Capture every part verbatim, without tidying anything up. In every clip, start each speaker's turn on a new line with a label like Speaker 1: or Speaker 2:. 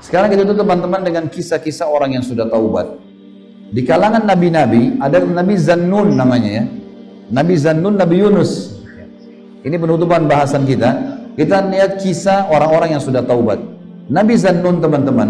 Speaker 1: Sekarang kita tutup teman-teman dengan kisah-kisah orang yang sudah taubat. Di kalangan nabi-nabi ada Nabi Zannun namanya ya. Nabi Zannun, Nabi Yunus. Ini penutupan bahasan kita. Kita lihat kisah orang-orang yang sudah taubat. Nabi Zannun teman-teman,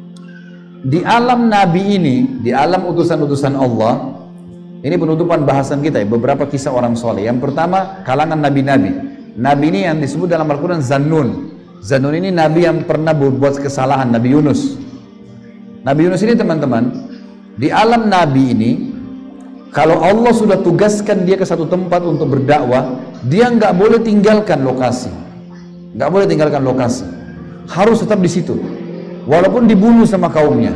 Speaker 1: di alam nabi ini, di alam utusan-utusan Allah, ini penutupan bahasan kita ya, beberapa kisah orang soleh. Yang pertama, kalangan nabi-nabi. Nabi ini yang disebut dalam Al-Quran Zannun. Zannun ini nabi yang pernah berbuat kesalahan, Nabi Yunus. Nabi Yunus ini teman-teman, di alam nabi ini, kalau Allah sudah tugaskan dia ke satu tempat untuk berdakwah, dia nggak boleh tinggalkan lokasi, nggak boleh tinggalkan lokasi, harus tetap di situ, walaupun dibunuh sama kaumnya.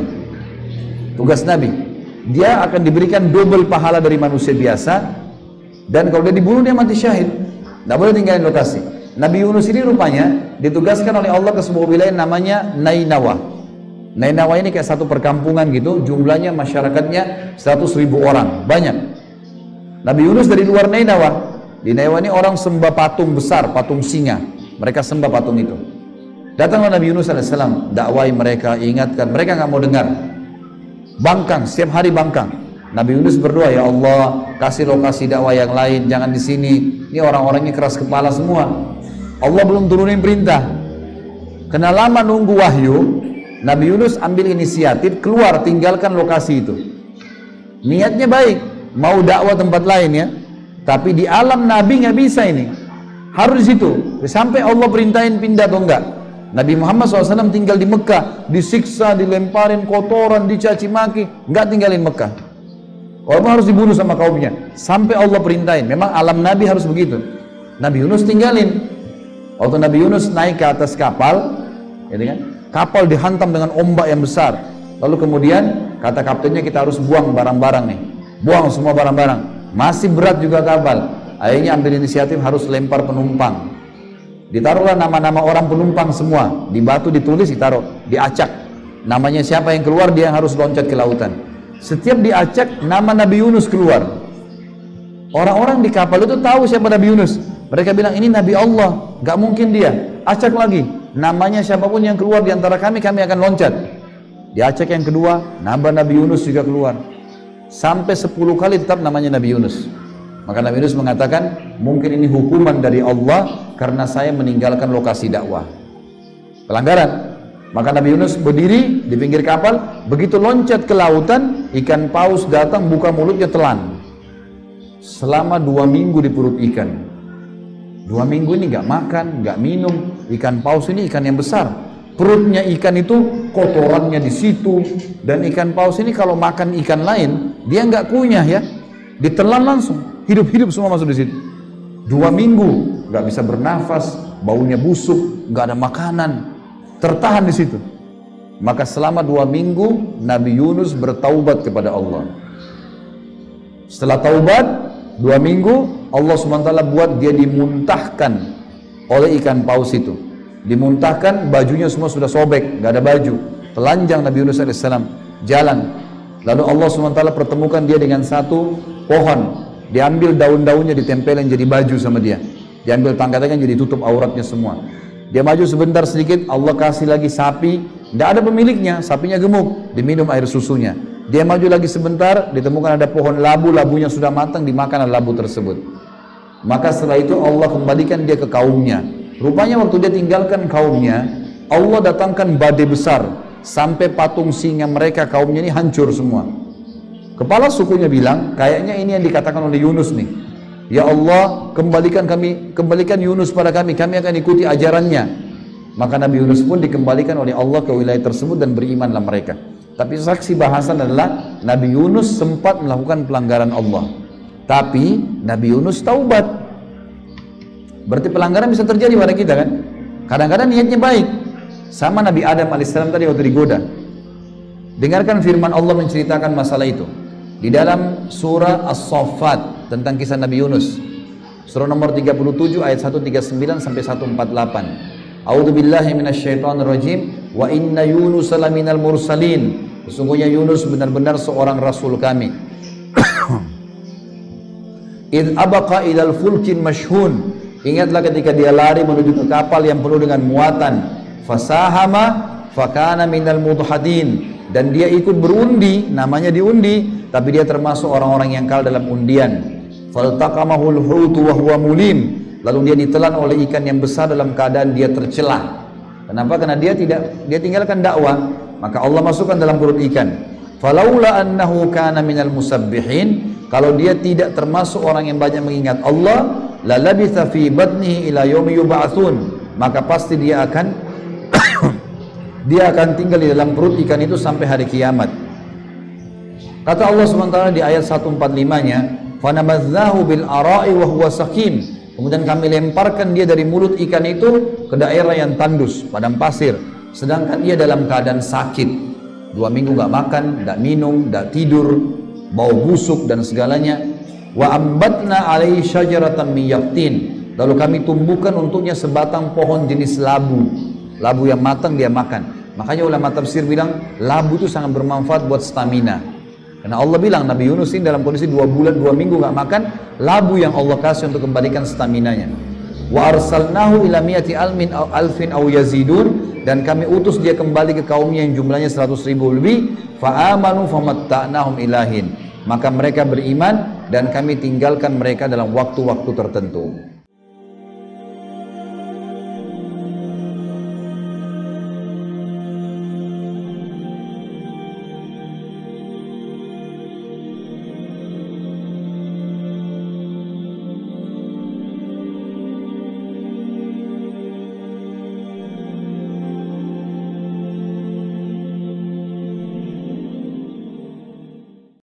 Speaker 1: Tugas Nabi, dia akan diberikan double pahala dari manusia biasa, dan kalau dia dibunuh dia mati syahid, nggak boleh tinggalin lokasi. Nabi Yunus ini rupanya ditugaskan oleh Allah ke sebuah wilayah namanya Nainawa. Nainawa ini kayak satu perkampungan gitu, jumlahnya masyarakatnya seratus ribu orang, banyak. Nabi Yunus dari luar Nainawa. Di Nainawa ini orang sembah patung besar, patung singa. Mereka sembah patung itu. Datanglah Nabi Yunus alaihissalam, dakwai mereka, ingatkan, mereka nggak mau dengar. Bangkang, setiap hari bangkang. Nabi Yunus berdoa, ya Allah, kasih lokasi dakwah yang lain, jangan di sini. Ini orang-orangnya keras kepala semua. Allah belum turunin perintah. Kena lama nunggu wahyu, Nabi Yunus ambil inisiatif keluar, tinggalkan lokasi itu. Niatnya baik, mau dakwah tempat lain ya, tapi di alam Nabi nggak bisa ini, harus di situ. Sampai Allah perintahin pindah atau enggak. Nabi Muhammad shallallahu alaihi wasallam tinggal di Mekah, disiksa, dilemparin kotoran, dicaci maki, nggak tinggalin Mekah. Walaupun harus dibunuh sama kaumnya, sampai Allah perintahin. Memang alam Nabi harus begitu. Nabi Yunus tinggalin. Waktu Nabi Yunus naik ke atas kapal, ya kan? Kapal dihantam dengan ombak yang besar. Lalu kemudian kata kaptennya, kita harus buang barang-barang nih. Buang semua barang-barang. Masih berat juga kapal. Akhirnya ambil inisiatif harus lempar penumpang. Ditaruhlah nama-nama orang penumpang semua. Di batu ditulis, ditaruh, diacak. Namanya siapa yang keluar, dia harus loncat ke lautan. Setiap diacak, nama Nabi Yunus keluar. Orang-orang di kapal itu tahu siapa Nabi Yunus. Mereka bilang, ini Nabi Allah, gak mungkin dia. Acak lagi, namanya siapapun yang keluar di antara kami, kami akan loncat. Diacak yang kedua, nama Nabi Yunus juga keluar. Sampai sepuluh kali tetap namanya Nabi Yunus. Maka Nabi Yunus mengatakan, mungkin ini hukuman dari Allah karena saya meninggalkan lokasi dakwah. Pelanggaran. Maka Nabi Yunus berdiri di pinggir kapal, begitu loncat ke lautan, ikan paus datang buka mulutnya telan. Selama dua minggu di perut ikan. Dua minggu ini nggak makan, nggak minum. Ikan paus ini ikan yang besar. Perutnya ikan itu kotorannya di situ. Dan ikan paus ini kalau makan ikan lain, dia nggak kunyah ya. Ditelan langsung, hidup-hidup semua masuk di situ. Dua minggu nggak bisa bernafas, baunya busuk, nggak ada makanan, tertahan di situ. Maka selama dua minggu Nabi Yunus bertaubat kepada Allah. Setelah taubat dua minggu, Allah subhanahu wa taala buat dia dimuntahkan oleh ikan paus itu. Dimuntahkan, bajunya semua sudah sobek, nggak ada baju. Telanjang Nabi Yunus alaihissalam jalan. Lalu Allah subhanahu wa taala pertemukan dia dengan satu pohon. Diambil daun-daunnya, ditempelin jadi baju sama dia. Diambil tangga-tangga jadi tutup auratnya semua. Dia maju sebentar sedikit, Allah kasih lagi sapi, nggak ada pemiliknya, sapinya gemuk, diminum air susunya. Dia maju lagi sebentar, ditemukan ada pohon labu, labunya sudah matang, dimakan labu tersebut. Maka setelah itu Allah kembalikan dia ke kaumnya. Rupanya waktu dia tinggalkan kaumnya, Allah datangkan badai besar, sampai patung singa mereka kaumnya ini hancur semua. Kepala sukunya bilang, kayaknya ini yang dikatakan oleh Yunus nih. Ya Allah, kembalikan kami, kembalikan Yunus pada kami, kami akan ikuti ajarannya. Maka Nabi Yunus pun dikembalikan oleh Allah ke wilayah tersebut dan berimanlah mereka. Tapi saksi bahasan adalah Nabi Yunus sempat melakukan pelanggaran Allah. Tapi Nabi Yunus taubat. Berarti pelanggaran bisa terjadi pada kita kan? Kadang-kadang niatnya baik. Sama Nabi Adam alaihissalam tadi waktu digoda. Dengarkan firman Allah menceritakan masalah itu. Di dalam surah As-Saffat tentang kisah Nabi Yunus. Surah nomor tiga puluh tujuh ayat seratus tiga puluh sembilan sampai seratus empat puluh delapan. A'udzubillahi minasyaitonirrajim. Wa inna Yunus laminal mursalin. Sesungguhnya Yunus benar-benar seorang rasul kami. Id abaqa ilal fulkin mashhun. Ingatlah ketika dia lari menuju ke kapal yang penuh dengan muatan. Fasahama fakana minal mudhadin, dan dia ikut berundi, namanya diundi, tapi dia termasuk orang-orang yang kalah dalam undian. Faltaqamahul hutu wa huwa mulim, lalu dia ditelan oleh ikan yang besar dalam keadaan dia tercelah. Kenapa? Karena dia tidak dia tinggalkan dakwah, maka Allah masukkan dalam perut ikan. Falaula annahu kana minal musabbihin, kalau dia tidak termasuk orang yang banyak mengingat Allah, la labitha fi batnihi ila yaumi yub'atsun, maka pasti dia akan dia akan tinggal di dalam perut ikan itu sampai hari kiamat. Kata Allah subhanahu wa taala di ayat seratus empat puluh lima-nya, fanabadzahu bil ara'i wa huwa saqim, kemudian kami lemparkan dia dari mulut ikan itu ke daerah yang tandus, padang pasir, sedangkan dia dalam keadaan sakit, dua minggu nggak makan, nggak minum, nggak tidur, bau busuk dan segalanya. Wa ambatna alaihi syajaratan min yaqtin, lalu kami tumbuhkan untuknya sebatang pohon jenis labu. Labu yang matang dia makan. Makanya ulama tafsir bilang labu itu sangat bermanfaat buat stamina. Karena Allah bilang Nabi Yunus ini dalam kondisi dua bulan dua minggu nggak makan, labu yang Allah kasih untuk kembalikan staminanya. Wa arsalnahu ila mi'ati almin aw alfin aw yazidun, dan kami utus dia kembali ke kaumnya yang jumlahnya seratus ribu lebih. Fa amanu famatta'nahum ilahin, maka mereka beriman dan kami tinggalkan mereka dalam waktu-waktu tertentu.